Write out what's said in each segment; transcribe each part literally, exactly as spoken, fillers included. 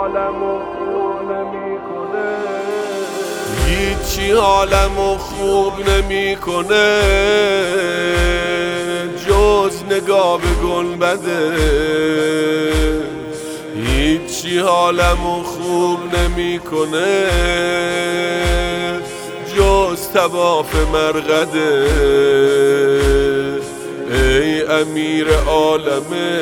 حالمو خوب نمیکنه، هیچی حالمو خوب نمیکنه جز نگاه به گنبده. هیچی حالمو خوب نمیکنه جز طواف مرقده. ای امیر عالمه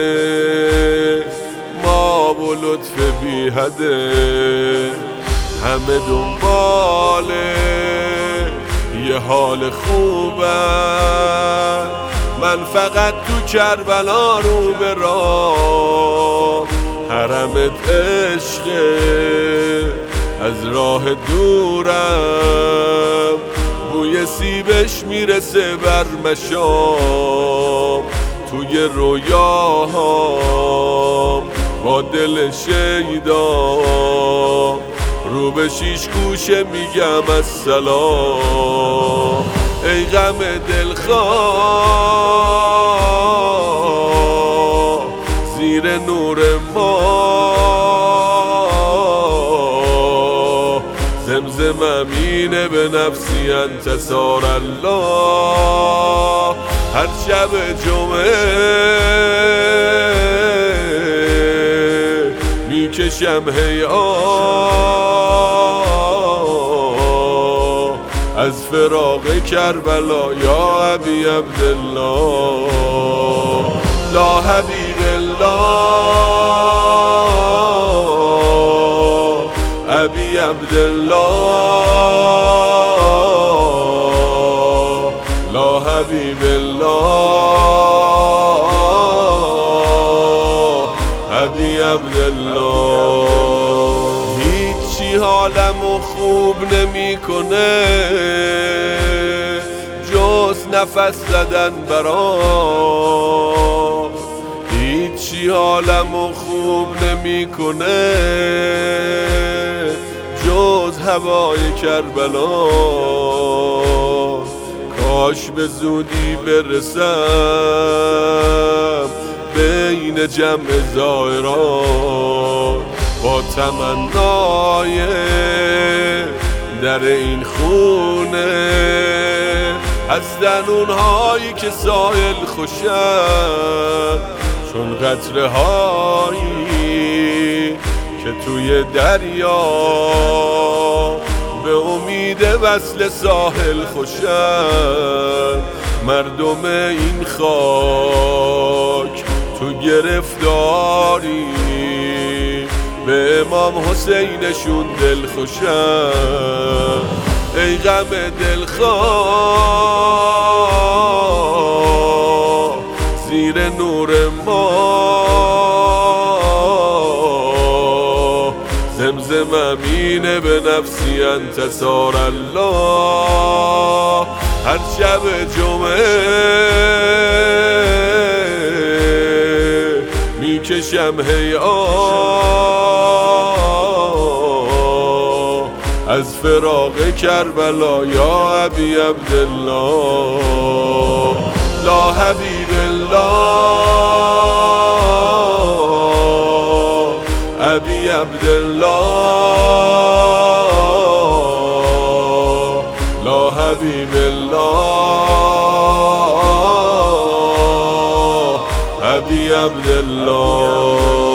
ما و لطف بی حده، همه دنباله یه حال خوبم، من فقط تو کربلا رو به راه، حرمت عشقه از راه دورم، بوی سیبش میرسه بر مشام، توی رویاهام با دل شیدا رو به شیش گوشه میگم السلام. ای غم دلخواه زیر نور ما، زمزم امینه به نفسی انت سار الله. هر شب جمعه میکشم هی آه از فراق کربلا یا ابی عبدالله. لا حبیب الله ابی عبدالله، لا حبیب الله ابی عبدالله. هیچی حالمو خوب نمیکنه جز نفس زدن برام، هیچی حالمو خوب نمیکنه جز هوای کربلا. کاش به زودی برسم بین جمع زائران با تمنای در این خونه، هستن اونهایی که ساحل خوشن چون قطره هایی که توی دریا به امید وصل ساحل خوشن. مردم این خاک تو گرفتاری به امام حسینشون دل خوشن. ای غم دلخواه زیر نور ما، زمزم امینه به نفسی انت سار الله. هر شب جمعه میکشم هی آه از فراق کربلا یا ابی عبدالله. لا حبیب الله ابی عبدالله، لا حبیب الله ابی عبدالله.